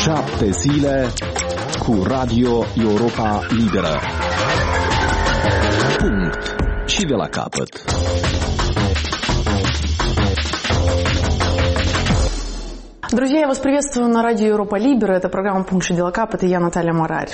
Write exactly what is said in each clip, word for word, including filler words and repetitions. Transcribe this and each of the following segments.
Șapte zile cu Radio Europa Liberă. Punct. Și de la capăt. Друзья, я вас приветствую на радио Европа Либера. Это программа «Пункт și de la capăt». Я Наталья Мораль.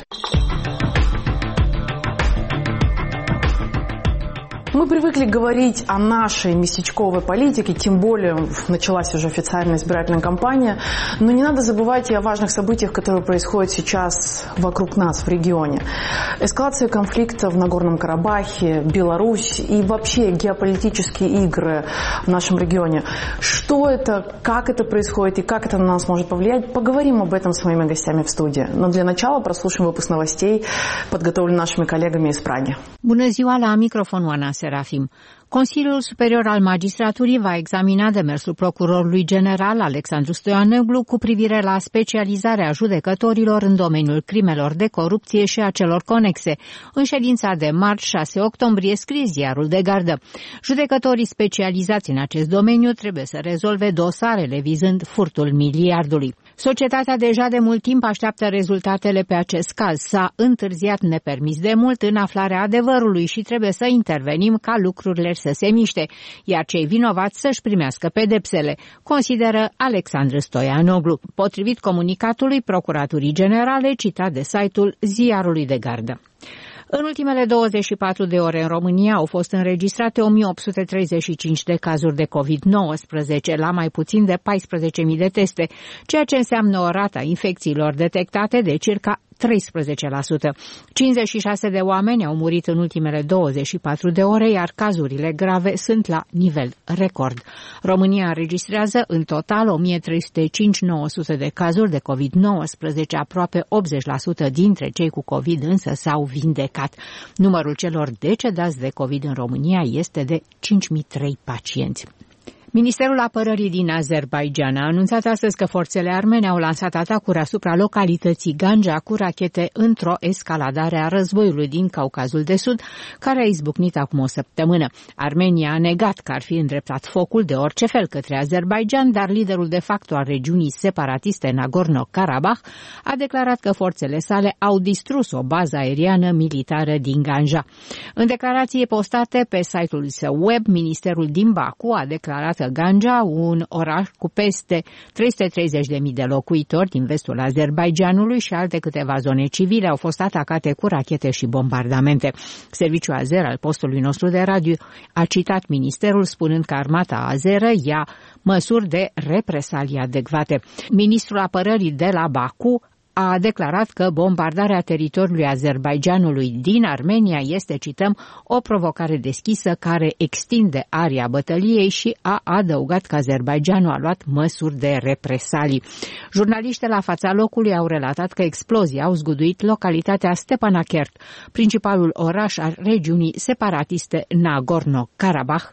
Мы привыкли говорить о нашей местечковой политике, тем более началась уже официальная избирательная кампания, но не надо забывать и о важных событиях, которые происходят сейчас вокруг нас в регионе. Эскалация конфликта в Нагорном Карабахе, Беларусь и вообще геополитические игры в нашем регионе. Что это, как это происходит и как это на нас может повлиять, поговорим об этом с моими гостями в студии. Но для начала прослушаем выпуск новостей, подготовленный нашими коллегами из Праги. Bună ziua, la microfon Oana Serafim. Consiliul Superior al Magistraturii va examina demersul procurorului general Alexandru Stoianoglu cu privire la specializarea judecătorilor în domeniul crimelor de corupție și a celor conexe. În ședința de marți șase octombrie, scrie ziarul de gardă. Judecătorii specializați în acest domeniu trebuie să rezolve dosarele vizând furtul miliardului. Societatea deja de mult timp așteaptă rezultatele pe acest caz. S-a întârziat nepermis de mult în aflarea adevărului și trebuie să intervenim ca lucrurile să se miște, iar cei vinovați să-și primească pedepsele, consideră Alexandru Stoianoglu, potrivit comunicatului Procuraturii Generale citat de site-ul Ziarului de Gardă. În ultimele douăzeci și patru de ore în România au fost înregistrate o mie opt sute treizeci și cinci de cazuri de covid nouăsprezece, la mai puțin de paisprezece mii de teste, ceea ce înseamnă o rată a infecțiilor detectate de circa treisprezece la sută. cincizeci și șase de oameni au murit în ultimele douăzeci și patru de ore, iar cazurile grave sunt la nivel record. România înregistrează în total o mie trei sute cinci mii nouă sute de cazuri de covid nouăsprezece, aproape optzeci la sută dintre cei cu COVID însă s-au vindecat. Numărul celor decedați de COVID în România este de cinci mii trei pacienți. Ministerul Apărării din Azerbaidjan a anunțat astăzi că forțele armene au lansat atacuri asupra localității Ganja cu rachete într-o escaladare a războiului din Caucazul de Sud, care a izbucnit acum o săptămână. Armenia a negat că ar fi îndreptat focul de orice fel către Azerbaidjan, dar liderul de facto al regiunii separatiste Nagorno-Karabakh a declarat că forțele sale au distrus o bază aeriană militară din Ganja. În declarație postate pe site-ul său web, ministerul din Baku a declarat Ganja, un oraș cu peste trei sute treizeci de mii de locuitori din vestul Azerbaidjanului și alte câteva zone civile au fost atacate cu rachete și bombardamente. Serviciul azer al postului nostru de radio a citat ministerul spunând că armata azeră ia măsuri de represalii adecvate. Ministrul apărării de la Baku a declarat că bombardarea teritoriului Azerbaidjanului din Armenia este, cităm, o provocare deschisă care extinde aria bătăliei și a adăugat că Azerbaidjanul a luat măsuri de represalii. Jurnaliștii la fața locului au relatat că explozii au zguduit localitatea Stepanakert, principalul oraș al regiunii separatiste Nagorno-Karabakh.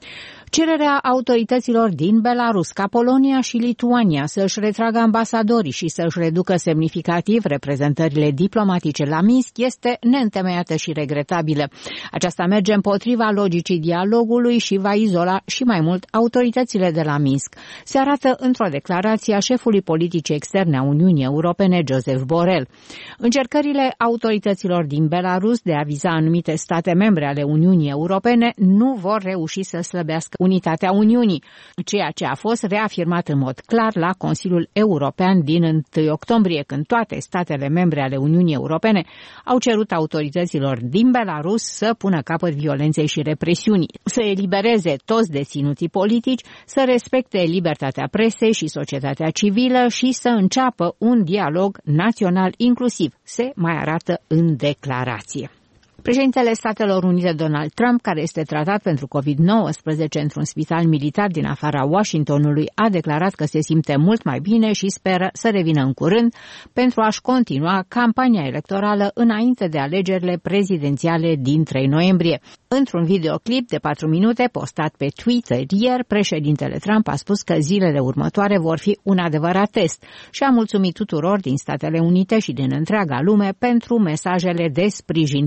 Cererea autorităților din Belarus ca Polonia și Lituania să-și retragă ambasadorii și să-și reducă semnificativ reprezentările diplomatice la Minsk este neîntemeiată și regretabilă. Aceasta merge împotriva logicii dialogului și va izola și mai mult autoritățile de la Minsk. Se arată într-o declarație a șefului politicii externe a Uniunii Europene, Joseph Borrell. Încercările autorităților din Belarus de a viza anumite state membre ale Uniunii Europene nu vor reuși să slăbească unitatea Uniunii, ceea ce a fost reafirmat în mod clar la Consiliul European din întâi octombrie, când toate statele membre ale Uniunii Europene au cerut autorităților din Belarus să pună capăt violenței și represiunii, să elibereze toți deținuții politici, să respecte libertatea presei și societatea civilă și să înceapă un dialog național inclusiv, se mai arată în declarație. Președintele Statelor Unite Donald Trump, care este tratat pentru covid nouăsprezece într-un spital militar din afara Washingtonului, a declarat că se simte mult mai bine și speră să revină în curând pentru a-și continua campania electorală înainte de alegerile prezidențiale din trei noiembrie. Într-un videoclip de patru minute postat pe Twitter ieri, președintele Trump a spus că zilele următoare vor fi un adevărat test și a mulțumit tuturor din Statele Unite și din întreaga lume pentru mesajele de sprijin primite.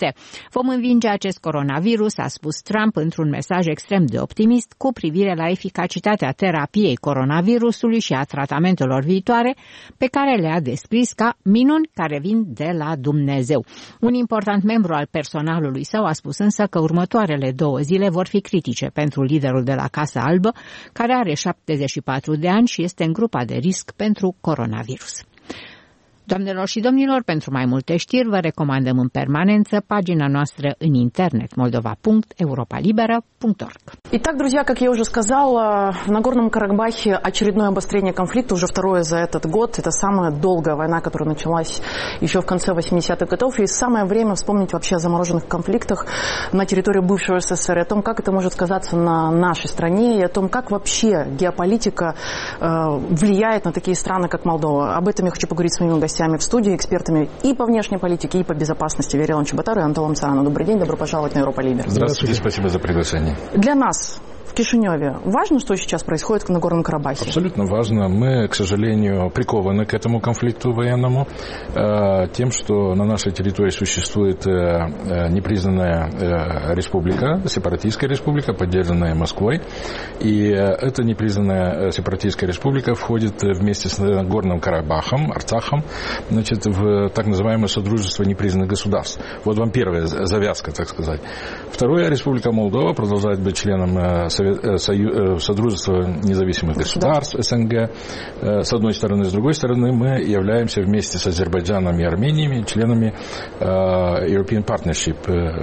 Unite. Vom învinge acest coronavirus, a spus Trump într-un mesaj extrem de optimist cu privire la eficacitatea terapiei coronavirusului și a tratamentelor viitoare, pe care le-a descris ca minuni care vin de la Dumnezeu. Un important membru al personalului său a spus însă că următoarele două zile vor fi critice pentru liderul de la Casa Albă, care are șaptezeci și patru de ani și este în grupa de risc pentru coronavirus. Doamnelor și domnilor, pentru mai multe știri vă recomandăm în permanență pagina noastră în internet moldova punct europa liberă punct org. Итак, друзья, как я уже сказала, в Нагорном Карабахе очередное обострение конфликта, уже второе за этот год. Это самая долгая война, которая началась еще в конце восьмидесятых годов. И самое время вспомнить вообще о замороженных конфликтах на территории бывшего СССР, о том, как это может сказаться на нашей стране, и о том, как вообще геополитика э, влияет на такие страны, как Молдова. Об этом я хочу поговорить с моими гостями в студии, экспертами и по внешней политике, и по безопасности. Вере Ивановичу Батару и Антону Царану. Добрый день, добро пожаловать на Европа Либер. Здравствуйте, спасибо за приглашение. Для нас в Кишиневе важно, что сейчас происходит в Нагорном Карабахе? Абсолютно важно. Мы, к сожалению, прикованы к этому конфликту военному э, тем, что на нашей территории существует э, непризнанная э, республика, сепаратистская республика, поддержанная Москвой. И э, эта непризнанная сепаратистская республика входит вместе с Нагорным Карабахом, Арцахом, значит, в так называемое Содружество непризнанных государств. Вот вам первая завязка, так сказать. Второе, Республика Молдова продолжает быть членом э, Содружества независимых государств СНГ, с одной стороны. С другой стороны, мы являемся вместе с Азербайджаном и Арменией членами European Partnership,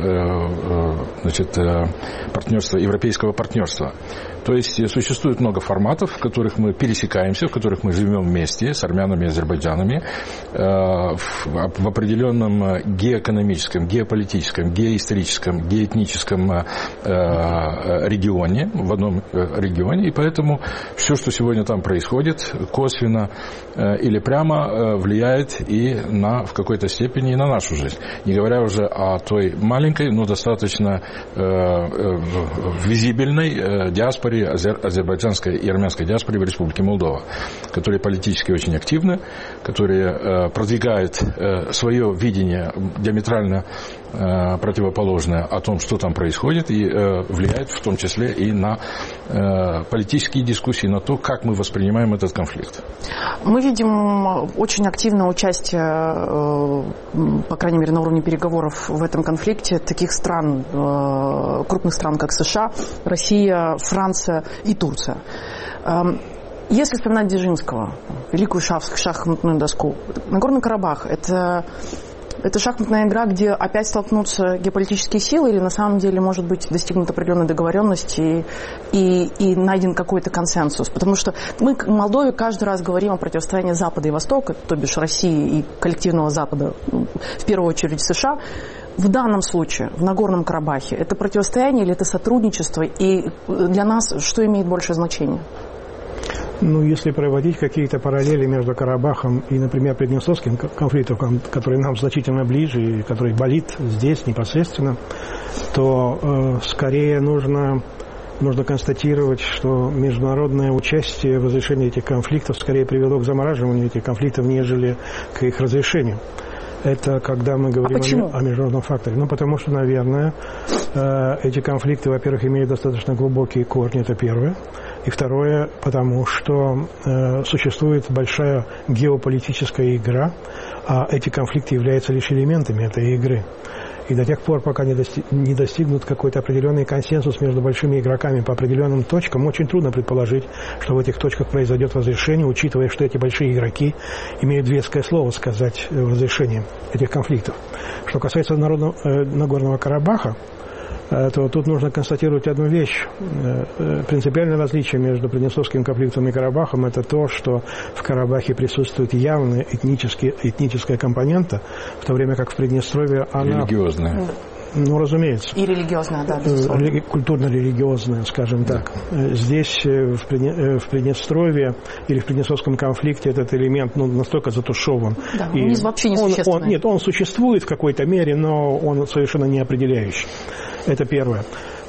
значит, партнерства, европейского партнерства. То есть существует много форматов, в которых мы пересекаемся, в которых мы живем вместе с армянами и азербайджанами в определенном геоэкономическом, геополитическом, геоисторическом, геоэтническом регионе, в одном регионе. И поэтому все, что сегодня там происходит, косвенно или прямо влияет и на, в какой-то степени и на нашу жизнь. Не говоря уже о той маленькой, но достаточно визибельной диаспоре, азербайджанской и армянской диаспоре в Республике Молдова, которые политически очень активны, которые продвигают свое видение диаметрально противоположное о том, что там происходит, и влияет в том числе и на политические дискуссии, на то, как мы воспринимаем этот конфликт. Мы видим очень активное участие, по крайней мере, на уровне переговоров в этом конфликте таких стран, крупных стран, как США, Россия, Франция и Турция. Если вспоминать Дзержинского, великую шахматную доску, Нагорный Карабах – это, это шахматная игра, где опять столкнутся геополитические силы, или на самом деле может быть достигнут определенной договоренности и, и найден какой-то консенсус? Потому что мы в Молдове каждый раз говорим о противостоянии Запада и Востока, то бишь России и коллективного Запада, в первую очередь США. В данном случае, в Нагорном Карабахе, это противостояние или это сотрудничество? И для нас что имеет большее значение? Ну, если проводить какие-то параллели между Карабахом и, например, Приднестровским конфликтом, который нам значительно ближе и который болит здесь непосредственно, то э, скорее нужно, нужно констатировать, что международное участие в разрешении этих конфликтов скорее привело к замораживанию этих конфликтов, нежели к их разрешению. Это когда мы говорим а о, о международном факторе. Ну, потому что, наверное, э, эти конфликты, во-первых, имеют достаточно глубокие корни, это первое. И второе, потому что э, существует большая геополитическая игра, а эти конфликты являются лишь элементами этой игры. И до тех пор, пока не, достиг, не достигнут какой-то определенный консенсус между большими игроками по определенным точкам, очень трудно предположить, что в этих точках произойдет разрешение, учитывая, что эти большие игроки имеют веское слово сказать в разрешении этих конфликтов. Что касается народного, э, Нагорного Карабаха, то тут нужно констатировать одну вещь. Принципиальное различие между Приднестровским конфликтом и Карабахом – это то, что в Карабахе присутствует явная этническая компонента, в то время как в Приднестровье она… Религиозная. Ну, разумеется. И религиозная, да, безусловно. Культурно-религиозная, скажем так. Здесь, в Приднестровье или в Приднестровском конфликте этот элемент ну, настолько затушеван. Да, и он вообще не существенный. Он, нет, он существует в какой-то мере, но он совершенно не определяющий. Это первое.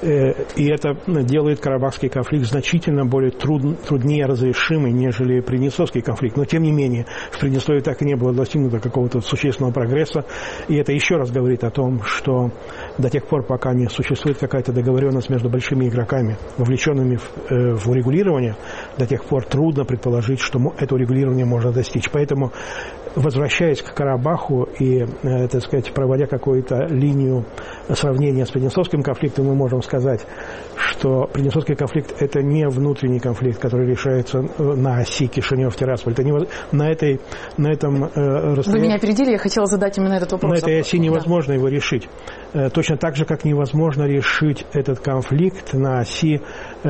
И это делает Карабахский конфликт значительно более труд, труднее разрешимый, нежели Приднестровский конфликт. Но, тем не менее, в Приднестровье так и не было достигнуто какого-то существенного прогресса. И это еще раз говорит о том, что до тех пор, пока не существует какая-то договоренность между большими игроками, вовлеченными в, э, в урегулирование, до тех пор трудно предположить, что это урегулирование можно достичь. Поэтому, возвращаясь к Карабаху и, э, так сказать, проводя какую-то линию сравнения с Приднестровским конфликтом, мы можем сказать, что Приднестровский конфликт – это не внутренний конфликт, который решается на оси Кишинев-Тирасполь. Это не, на, этой, на этом э, расстоянии… Вы меня опередили, я хотела задать именно этот вопрос. На этой оси невозможно да. его решить. Э, точно так же, как невозможно решить этот конфликт на оси э,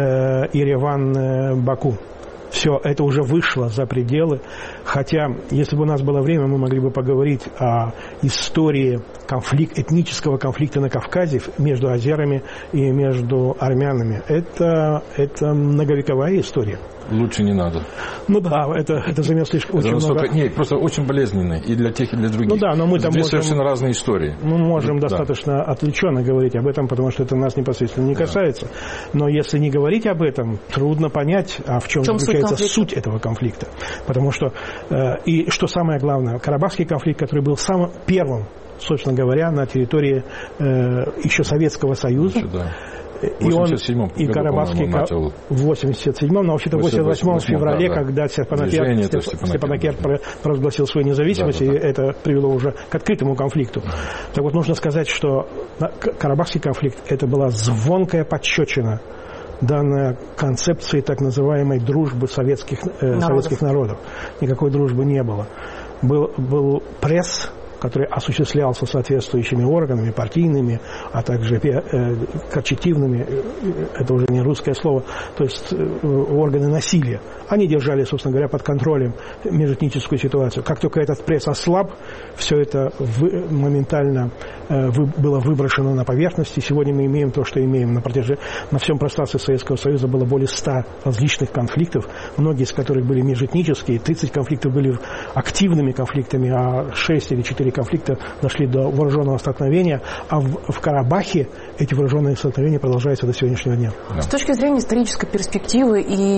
Ереван-Баку. Все, это уже вышло за пределы. Хотя, если бы у нас было время, мы могли бы поговорить о истории конфликт, этнического конфликта на Кавказе между азерами и между армянами. Это, это многовековая история. Лучше не надо. Ну да, это, это займет слишком очень настолько, много... Нет, просто очень болезненный и для тех, и для других. Ну да, но мы-то Две можем... совершенно разные истории. Мы можем да. достаточно отвлеченно говорить об этом, потому что это нас непосредственно не касается. Да. Но если не говорить об этом, трудно понять, а в чем, в чем заключается суть, суть этого конфликта. Потому что, э, и что самое главное, Карабахский конфликт, который был самым первым, собственно говоря, на территории э, еще Советского Союза, да. И он, и Карабахский в восемьдесят седьмом, но вообще-то в восемьдесят восьмом в феврале, да, да. когда Степанакерт, Степанакерт, Степанакерт да. провозгласил свою независимость, да, да, да. и это привело уже к открытому конфликту. Да. Так вот, нужно сказать, что Карабахский конфликт – это была звонкая пощечина, данная концепции так называемой дружбы советских, э, советских народов. Никакой дружбы не было. Был, был пресс, который осуществлялся соответствующими органами, партийными, а также э, корчетивными, это уже не русское слово, то есть э, органы насилия. Они держали, собственно говоря, под контролем межэтническую ситуацию. Как только этот пресс ослаб, все это вы, моментально э, вы, было выброшено на поверхность, и сегодня мы имеем то, что имеем. На, протяжении, на всем пространстве Советского Союза было более ста различных конфликтов, многие из которых были межэтнические, тридцать конфликтов были активными конфликтами, а шесть или четыре конфликта дошли до вооруженного столкновения, а в, в Карабахе эти вооруженные столкновения продолжаются до сегодняшнего дня. Да. С точки зрения исторической перспективы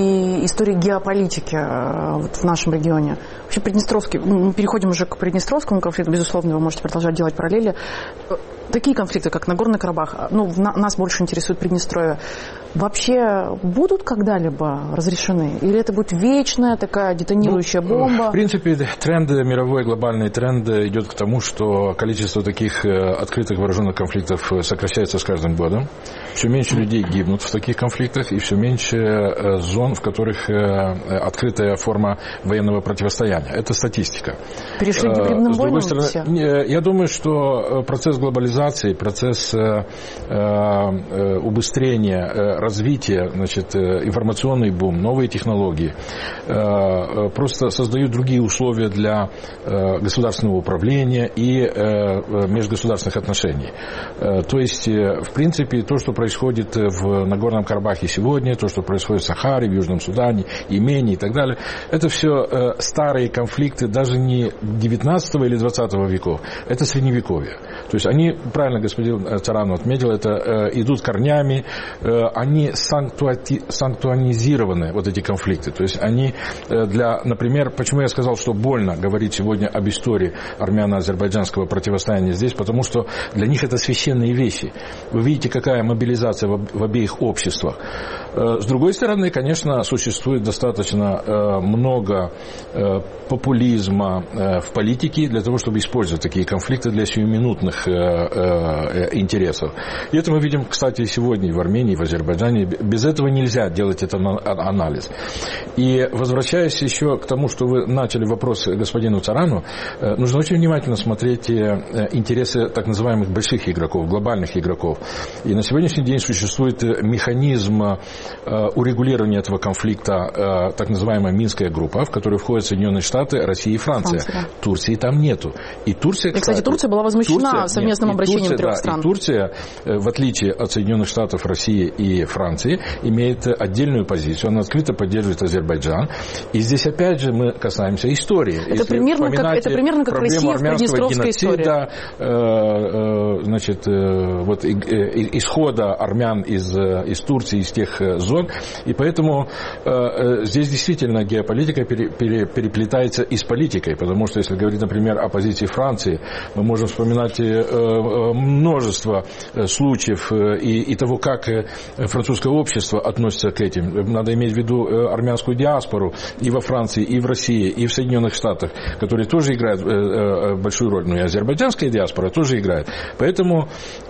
и истории геополитики вот, в нашем регионе, вообще Приднестровский, мы переходим уже к Приднестровскому конфликту, безусловно, вы можете продолжать делать параллели. Такие конфликты, как Нагорный Карабах, ну, нас больше интересует Приднестровье, вообще будут когда-либо разрешены? Или это будет вечная такая детонирующая ну, бомба? В принципе, тренд, мировой глобальный тренд идет к тому, что количество таких открытых вооруженных конфликтов сокращается с каждым годом. Все меньше людей гибнут в таких конфликтах, и все меньше зон, в которых открытая форма военного противостояния. Это статистика. Перешли к гибридным войнам? Стороны, я думаю, что процесс глобализации, процесс убыстрения, развития, значит, информационный бум, новые технологии просто создают другие условия для государственного управления и межгосударственных отношений. То есть, в принципе, то, что происходит в Нагорном Карабахе сегодня, то, что происходит в Сахаре, в Южном Судане, Йемене и так далее, это все старые конфликты даже не девятнадцатого или двадцатого веков, это средневековье. То есть они, правильно господин Царанов отметил, это идут корнями, они санктуати, санктуанизированы, вот эти конфликты. То есть они для, например, почему я сказал, что больно говорить сегодня об истории армяно-азербайджанского противостояния здесь, потому что для них это священные вещи. Вы видите, какая мобилизация в обеих обществах. С другой стороны, конечно, существует достаточно много популизма в политике для того, чтобы использовать такие конфликты для сиюминутных интересов. И это мы видим, кстати, сегодня и в Армении, и в Азербайджане. Без этого нельзя делать этот анализ. И возвращаясь еще к тому, что вы начали вопрос господину Царану, нужно очень внимательно смотреть интересы так называемых больших игроков, глобальных игроков. И на сегодняшний день существует механизм урегулирования этого конфликта так называемая Минская группа, в которую входят Соединенные Штаты, Россия и Франция. Франция да. Турции там нету. И Турция, и, кстати, Турция была возмущена Турция, совместным нет, обращением Турция, трех да, стран. И Турция, в отличие от Соединенных Штатов, России и Франции, имеет отдельную позицию. Она открыто поддерживает Азербайджан. И здесь, опять же, мы касаемся истории. Это, примерно как, это примерно как Россия в Приднестровской истории. Э, значит, э, вот, э, исхода армян из, из Турции, из тех зон. И поэтому э, здесь действительно геополитика пере, пере, переплетается и с политикой. Потому что, если говорить, например, о позиции Франции, мы можем вспоминать э, множество случаев э, и, и того, как французское общество относится к этим. Надо иметь в виду армянскую диаспору и во Франции, и в России, и в Соединенных Штатах, которые тоже играют большую роль. Ну и азербайджанская диаспора тоже играет. Поэтому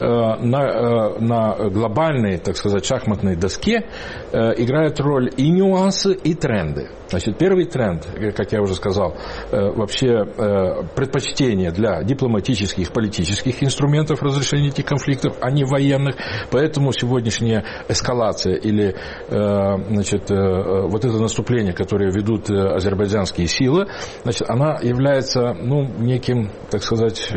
на, на глобальной, так сказать, шахматной доске играют роль и нюансы, и тренды. Значит, первый тренд, как я уже сказал, вообще предпочтение для дипломатических, политических инструментов разрешения этих конфликтов, а не военных. Поэтому сегодняшняя эскалация или значит, вот это наступление, которое ведут азербайджанские силы, значит, она является ну, неким, так сказать,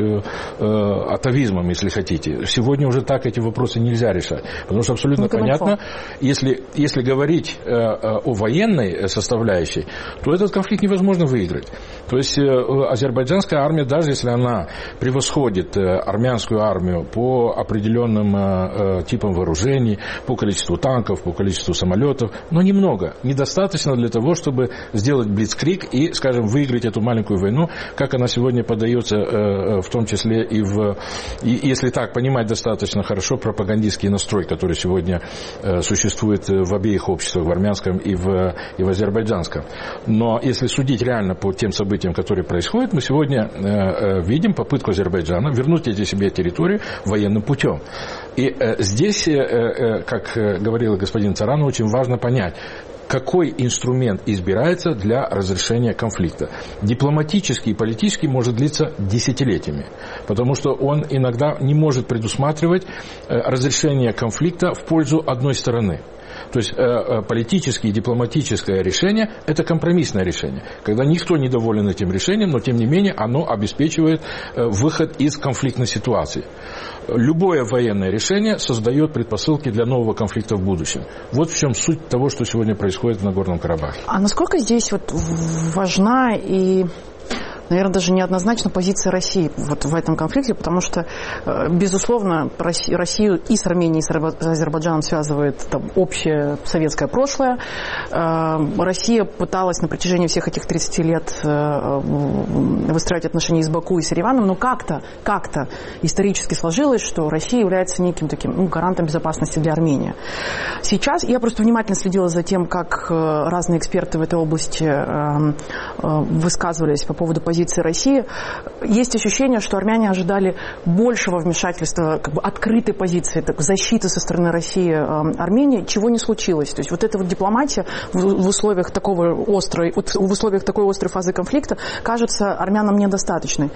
атовизмом, если хотите. Сегодня уже так эти вопросы нельзя решать. Потому что абсолютно ну, понятно, если, если говорить о военной составляющей, то этот конфликт невозможно выиграть. То есть азербайджанская армия, даже если она превосходит армянскую армию по определенным типам вооружений, по количеству танков, по количеству самолетов, но немного, недостаточно для того, чтобы сделать блицкриг и, скажем, выиграть эту маленькую войну, как она сегодня подается, в том числе и в, и, если так понимать достаточно хорошо, пропагандистский настрой, который сегодня существует в обеих обществах, в армянском и в, и в азербайджанском. Но если судить реально по тем событиям, которые происходят, мы сегодня э, видим попытку Азербайджана вернуть эти себе территорию военным путем. И э, здесь, э, э, как говорил господин Царанов, очень важно понять, какой инструмент избирается для разрешения конфликта. Дипломатический и политический может длиться десятилетиями, потому что он иногда не может предусматривать разрешение конфликта в пользу одной стороны. То есть э, политическое и дипломатическое решение – это компромиссное решение, когда никто не доволен этим решением, но тем не менее оно обеспечивает э, выход из конфликтной ситуации. Любое военное решение создает предпосылки для нового конфликта в будущем. Вот в чем суть того, что сегодня происходит в Нагорном Карабахе. А насколько здесь вот важна и... наверное, даже неоднозначна позиция России вот в этом конфликте, потому что, безусловно, Россию и с Арменией, и с Азербайджаном связывает там, общее советское прошлое. Россия пыталась на протяжении всех этих тридцати лет выстраивать отношения и с Баку, и с Ереваном, но как-то, как-то исторически сложилось, что Россия является неким таким ну, гарантом безопасности для Армении. Сейчас я просто внимательно следила за тем, как разные эксперты в этой области высказывались по поводу позиции России. Есть ощущение, что армяне ожидали большего вмешательства, как бы открытой позиции, так, защиты со стороны России э, Армении, чего не случилось. То есть вот эта вот дипломатия в, в условиях такого острой, вот, в условиях такой острой фазы конфликта кажется армянам недостаточной.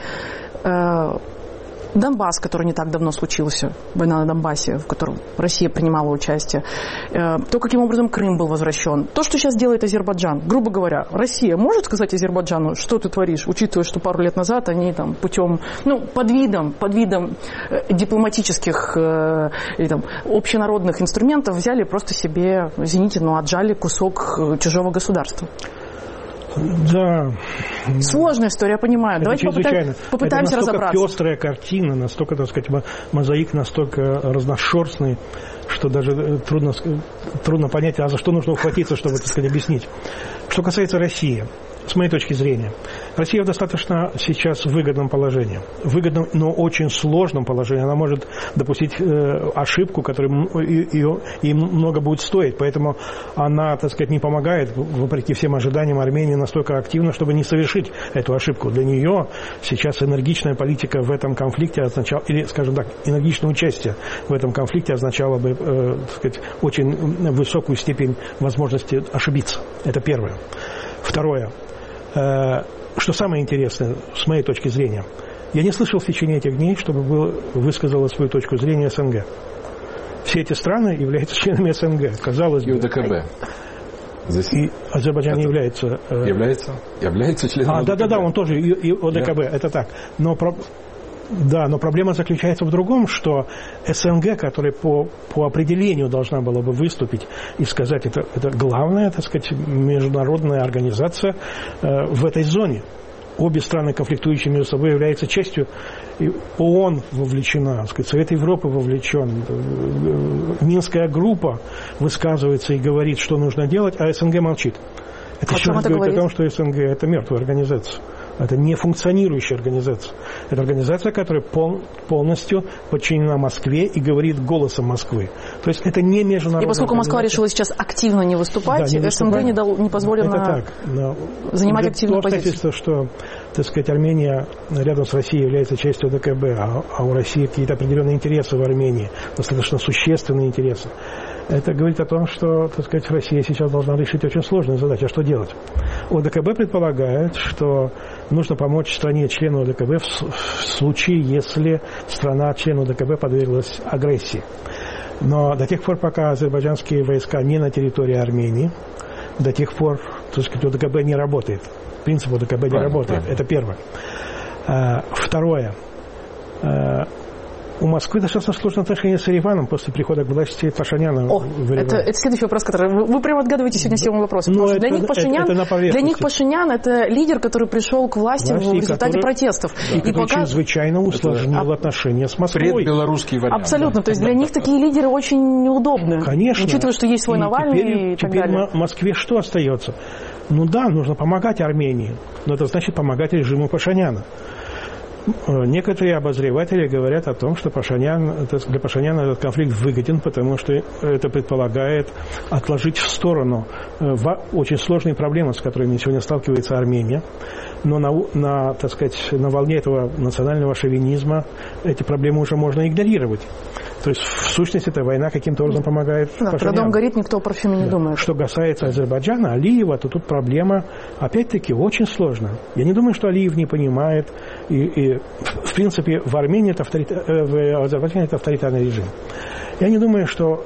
Э, Донбасс, который не так давно случился, война на Донбассе, в котором Россия принимала участие, то, каким образом Крым был возвращен, то, что сейчас делает Азербайджан, грубо говоря, Россия может сказать Азербайджану, что ты творишь, учитывая, что пару лет назад они там путем, ну, под видом, под видом дипломатических или там общенародных инструментов взяли просто себе, извините, но отжали кусок чужого государства. Да. Сложная история, я понимаю. Это Давайте попытаем, попытаемся это разобраться. настолько пестрая картина, настолько, так сказать, мозаик настолько разношерстный, что даже трудно, трудно понять, а за что нужно ухватиться, чтобы, так сказать, объяснить. Что касается России, с моей точки зрения, Россия в достаточно сейчас выгодном положении. Выгодном, но очень сложном положении. Она может допустить э, ошибку, которая ее, ей много будет стоить. Поэтому она, так сказать, не помогает, вопреки всем ожиданиям, Армении настолько активно, чтобы не совершить эту ошибку. Для нее сейчас энергичная политика в этом конфликте означала, или, скажем так, энергичное участие в этом конфликте означало бы, э, так сказать, очень высокую степень возможности ошибиться. Это первое. Второе. Что самое интересное, с моей точки зрения, я не слышал в течение этих дней, чтобы было, высказала свою точку зрения СНГ. все эти страны являются членами СНГ, казалось бы. И ОДКБ. Здесь и Азербайджан не является... Э... Является? Является членом а, ОДКБ. Да-да-да, он тоже и, и ОДКБ, yeah. это так. Но, про... да, но проблема заключается в другом, что СНГ, которая по, по определению должна была бы выступить и сказать, это, это главная, так сказать, международная организация э, в этой зоне. Обе страны, конфликтующие между собой, являются частью. И ООН вовлечена, так сказать, Совет Европы вовлечен. Минская группа высказывается и говорит, что нужно делать, а СНГ молчит. Это еще раз говорит о том, что СНГ – это мертвая организация. Это не функционирующая организация. Это организация, которая пол, полностью подчинена Москве и говорит голосом Москвы. То есть это не международная. И поскольку Москва решила сейчас активно не выступать, да, не СНГ выступать, не, дал, не позволено это так, занимать активную позицию. Обстоятельство, что, так сказать, Армения рядом с Россией является частью ОДКБ, а, а у России какие-то определенные интересы в Армении, достаточно существенные интересы. Это говорит о том, что, так сказать, Россия сейчас должна решить очень сложную задачу. А что делать? ОДКБ предполагает, что нужно помочь стране-члену ОДКБ в, в случае, если страна-член ОДКБ подверглась агрессии. Но до тех пор, пока азербайджанские войска не на территории Армении, до тех пор, так сказать, ОДКБ не работает. Принцип ОДКБ не правильно, работает. Правильно. Это первое. А, второе. А, У Москвы достаточно сложные отношения с Ереваном после прихода к власти Пашиняна. О, это, это следующий вопрос, который... Вы, вы прямо отгадываете сегодня все вопросы. Потому что для, них Пашинян, это, это для них Пашинян – это лидер, который пришел к власти, власти в результате который, протестов. Да, и который пока... чрезвычайно усложнил это, отношения с Москвой. Предбелорусский вариант. Абсолютно. Да. То есть для них такие лидеры очень неудобны. Конечно. Учитывая, что есть свой и Навальный теперь, и так теперь далее. Теперь Москве что остается? Ну да, нужно помогать Армении, но это значит помогать режиму Пашиняна. Некоторые обозреватели говорят о том, что Пашинян, для Пашиняна этот конфликт выгоден, потому что это предполагает отложить в сторону очень сложные проблемы, с которыми сегодня сталкивается Армения. Но на, на, так сказать, на волне этого национального шовинизма эти проблемы уже можно игнорировать. То есть, в сущности, эта война каким-то образом помогает да, Пашиняну. Когда дом горит, никто о парфюме не да. думает. Что касается Азербайджана, Алиева, то тут проблема, опять-таки, очень сложная. Я не думаю, что Алиев не понимает. И, и в принципе, в Армении это авторитар... в Азербайджане это авторитарный режим. Я не думаю, что,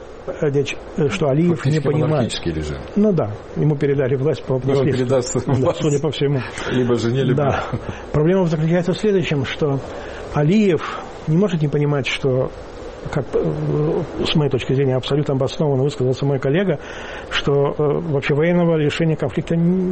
что Алиев не понимает. Режим. Ну да, ему передали власть по наследству. Да, судя по всему. Либо жене, либо... Да. Проблема заключается в следующем, что Алиев не может не понимать, что, как с моей точки зрения абсолютно обоснованно высказался мой коллега, что э, вообще военного решения конфликта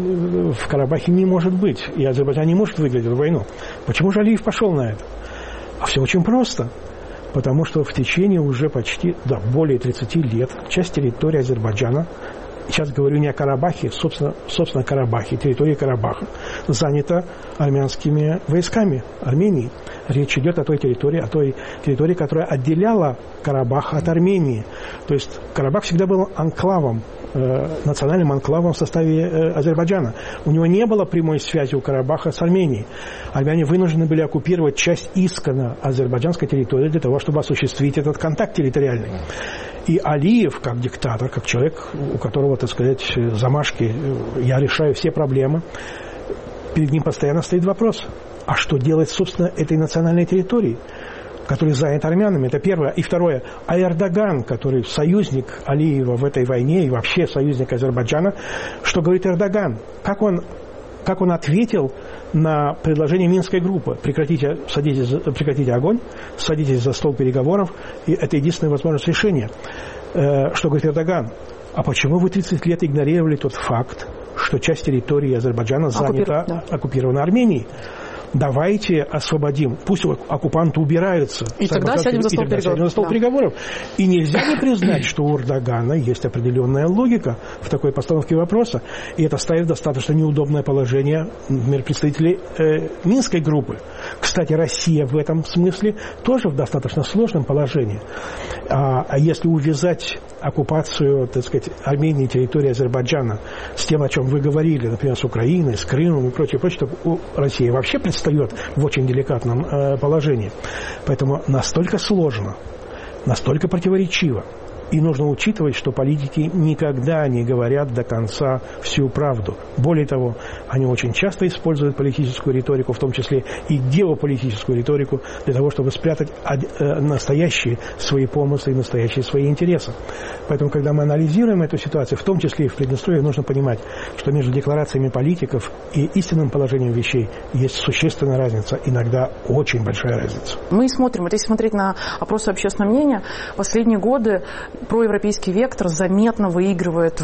в Карабахе не может быть, и Азербайджан не может выиграть эту войну. Почему же Алиев пошел на это? А все очень просто. Потому что в течение уже почти, да, более тридцати лет часть территории Азербайджана, сейчас говорю не о Карабахе, собственно, собственно Карабахе, территория Карабаха, занята армянскими войсками Армении. Речь идет о той территории, о той территории, которая отделяла Карабах от Армении. То есть Карабах всегда был анклавом, э, национальным анклавом в составе э, Азербайджана. У него не было прямой связи у Карабаха с Арменией. Армяне вынуждены были оккупировать часть исконно азербайджанской территории для того, чтобы осуществить этот контакт территориальный. И Алиев, как диктатор, как человек, у которого, так сказать, замашки, я решаю все проблемы, перед ним постоянно стоит вопрос, а что делать, собственно, этой национальной территории, которая занята армянами? Это первое. И второе, а Эрдоган, который союзник Алиева в этой войне и вообще союзник Азербайджана, что говорит Эрдоган? Как он, как он ответил на предложение Минской группы? Прекратите, садитесь, прекратите огонь, садитесь за стол переговоров, и это единственная возможность решения. Что говорит Эрдоган? А почему вы тридцать лет игнорировали тот факт, что часть территории Азербайджана занята, Оккупир... да. оккупирована Арменией? Давайте освободим, пусть оккупанты убираются. И тогда сядем за стол, переговоров. за стол да. переговоров. И нельзя не признать, что у Эрдогана есть определенная логика в такой постановке вопроса. И это ставит в достаточно неудобное положение, например, представителей э, Минской группы. Кстати, Россия в этом смысле тоже в достаточно сложном положении. А, а если увязать оккупацию, так сказать, Армении, территории Азербайджана с тем, о чем вы говорили, например, с Украиной, с Крымом и прочее, прочее, то Россия вообще представляет в очень деликатном э, положении. Поэтому настолько сложно, настолько противоречиво И нужно учитывать, что политики никогда не говорят до конца всю правду. Более того, они очень часто используют политическую риторику, в том числе и геополитическую риторику, для того, чтобы спрятать настоящие свои помыслы и настоящие свои интересы. Поэтому, когда мы анализируем эту ситуацию, в том числе и в Приднестровье, нужно понимать, что между декларациями политиков и истинным положением вещей есть существенная разница, иногда очень большая разница. Мы смотрим, вот если смотреть на опросы общественного мнения, последние годы проевропейский вектор заметно выигрывает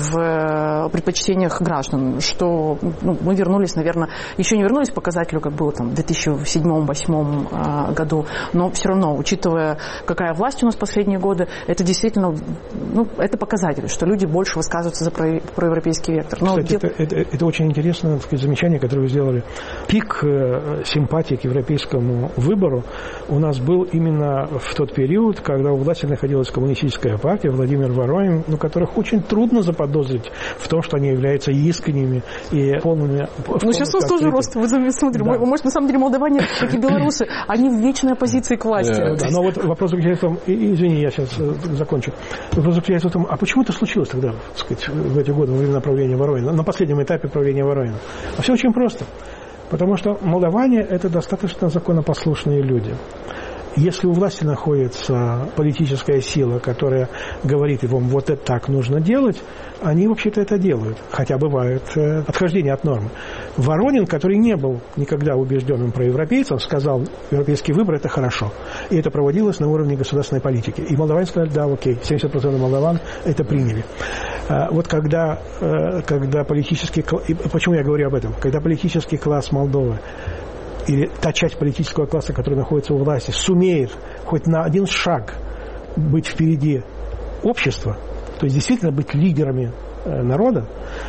в предпочтениях граждан, что ну, мы вернулись, наверное, еще не вернулись к показателю, как было там в две тысячи седьмом-две тысячи восьмом э, году, но все равно, учитывая, какая власть у нас в последние годы, это действительно, ну, это показатель, что люди больше высказываются за про, проевропейский вектор. Но Кстати, где... это, это, это очень интересное, так сказать, замечание, которое вы сделали. Пик э, симпатии к европейскому выбору у нас был именно в тот период, когда у власти находилась коммунистическая партия, Владимир Воронин, ну, которых очень трудно заподозрить в том, что они являются искренними и полными... Ну, сейчас у вас тоже рост, вы смотрите, да. Может, на самом деле, молдаване, как и белорусы, они в вечной оппозиции к власти. Да, да, но вот вопрос заключается в том, извини, я сейчас закончу, вопрос заключается в том, а почему это случилось тогда, так сказать, в эти годы, во время правления Воронина, на последнем этапе правления Воронина? А все очень просто, потому что молдаване – это достаточно законопослушные люди. Если у власти находится политическая сила, которая говорит вам, вот это так нужно делать, они вообще-то это делают. Хотя бывают э, отхождения от нормы. Воронин, который не был никогда убежденным проевропейцем, сказал, европейский выбор – это хорошо. И это проводилось на уровне государственной политики. И молдаване сказали, да, окей, семьдесят процентов молдаван это приняли. А вот когда, э, когда политический... И почему я говорю об этом? Когда политический класс Молдовы или та часть политического класса, которая находится у власти, сумеет хоть на один шаг быть впереди общества, то есть действительно быть лидерами народа,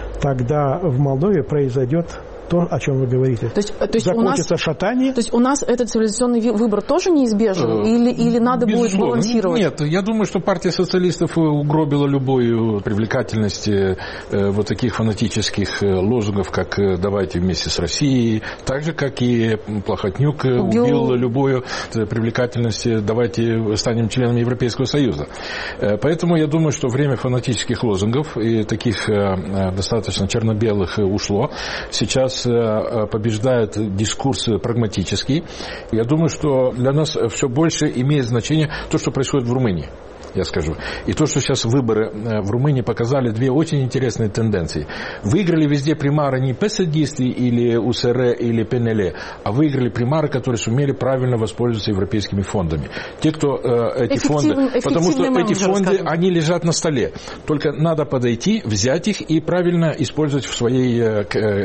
тогда в Молдове произойдет то, о чем вы говорите. То есть, то есть закончится у нас, шатание. То есть у нас этот цивилизационный выбор тоже неизбежен? Э, или, или надо безусловно. будет балансировать? Нет, я думаю, что партия социалистов угробила любую привлекательность э, вот таких фанатических лозунгов, как «давайте вместе с Россией», так же, как и Плохотнюк убил, убил любую привлекательность «давайте станем членами Европейского Союза». Поэтому я думаю, что время фанатических лозунгов и таких э, достаточно черно-белых ушло. Сейчас побеждает дискурс прагматический. Я думаю, что для нас все больше имеет значение то, что происходит в Румынии. Я скажу. И то, что сейчас выборы в Румынии показали две очень интересные тенденции. Выиграли везде примары не пэсэдисты или УСР или ПНЛ, а выиграли примары, которые сумели правильно воспользоваться европейскими фондами. Те, кто э, эти фонды... Потому что эти фонды, они лежат на столе. Только надо подойти, взять их и правильно использовать в, своей, э,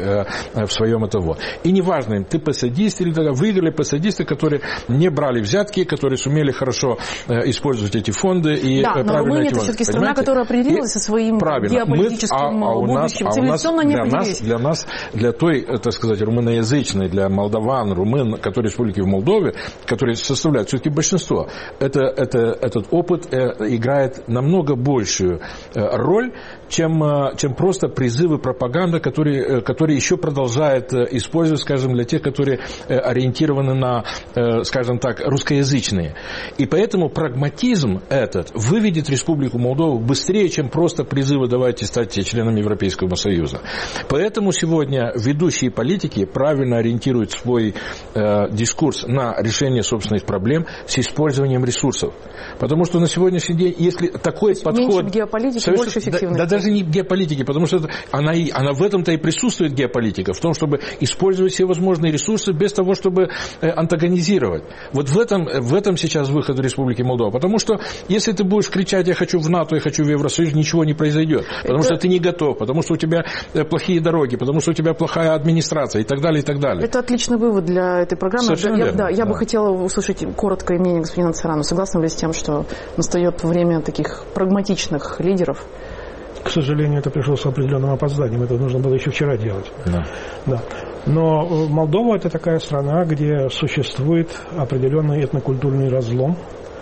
э, в своем этого. И неважно им, ты пэсэдист или тогда выиграли пэсэдисты, которые не брали взятки, которые сумели хорошо э, использовать эти фонды. И да, но Румыния это все-таки страна, которая определилась со своим правильно. геополитическим Мы, а, а у нас, будущим. А Цивилизационно не определились. Для нас, для той, так сказать, румыноязычной, для молдаван, румын, которые республики в Молдове, которые составляют все-таки большинство, это, это, этот опыт играет намного большую роль, чем, чем просто призывы пропаганды, которые, которые еще продолжает использовать, скажем, для тех, которые ориентированы на, скажем так, русскоязычные. И поэтому прагматизм этот выведет Республику Молдову быстрее, чем просто призывы «давайте стать членами Европейского Союза». Поэтому сегодня ведущие политики правильно ориентируют свой э, дискурс на решение собственных проблем с использованием ресурсов. Потому что на сегодняшний день, если такой То подход... меньше в геополитике, совершенно... больше эффективности. Да, да даже не в геополитике, потому что это, она, и, она в этом-то и присутствует, геополитика, в том, чтобы использовать все возможные ресурсы без того, чтобы э, антагонизировать. Вот в этом, в этом сейчас выход Республики Молдова. Потому что если ты будешь кричать «я хочу в НАТО, я хочу в Евросоюз», ничего не произойдет. Потому это... что ты не готов, потому что у тебя плохие дороги, потому что у тебя плохая администрация и так далее, и так далее. Это отличный вывод для этой программы. Совершенно я, верно. Да, я да. бы хотела услышать короткое мнение господина Царану. Согласны ли с тем, что настает время таких прагматичных лидеров? К сожалению, это пришло с определенным опозданием. Это нужно было еще вчера делать. Да. Да. Но Молдова – это такая страна, где существует определенный этнокультурный разлом.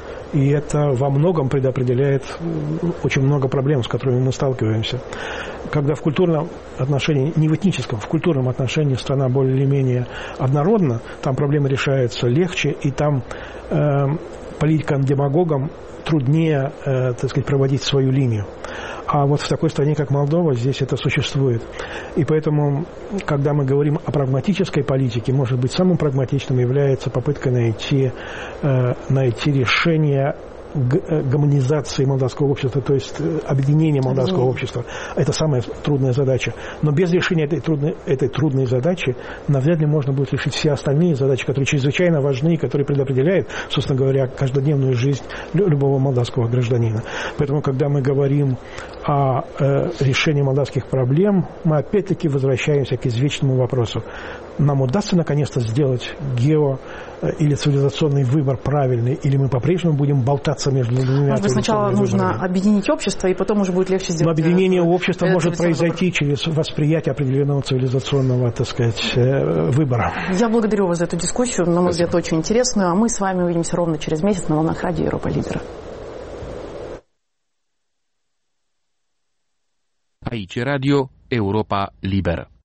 И это во многом предопределяет очень много проблем, с которыми мы сталкиваемся. Когда в культурном отношении, не в этническом, в культурном отношении страна более или менее однородна, там проблемы решаются легче, и там э, политикам-демагогам труднее, так сказать, проводить свою линию. А вот в такой стране, как Молдова, здесь это существует. И поэтому, когда мы говорим о прагматической политике, может быть, самым прагматичным является попытка найти, найти решение гомонизации молдавского общества, то есть объединения молдавского общества. Это самая трудная задача. Но без решения этой трудной, этой трудной задачи навряд ли можно будет решить все остальные задачи, которые чрезвычайно важны и которые предопределяют, собственно говоря, каждодневную жизнь любого молдавского гражданина. Поэтому, когда мы говорим о э, решении молдавских проблем, мы опять-таки возвращаемся к извечному вопросу. Нам удастся наконец-то сделать гео- или цивилизационный выбор правильный, или мы по-прежнему будем болтаться между двумя. Может быть, сначала нужно выборами. Объединить общество, и потом уже будет легче сделать. Но объединение общества может произойти выбор. Через восприятие определенного цивилизационного, так сказать, выбора. Я благодарю вас за эту дискуссию, на мой взгляд, очень интересную, а мы с вами увидимся ровно через месяц на волнах радио Европа Лидера. Aici Radio Europa Liberă.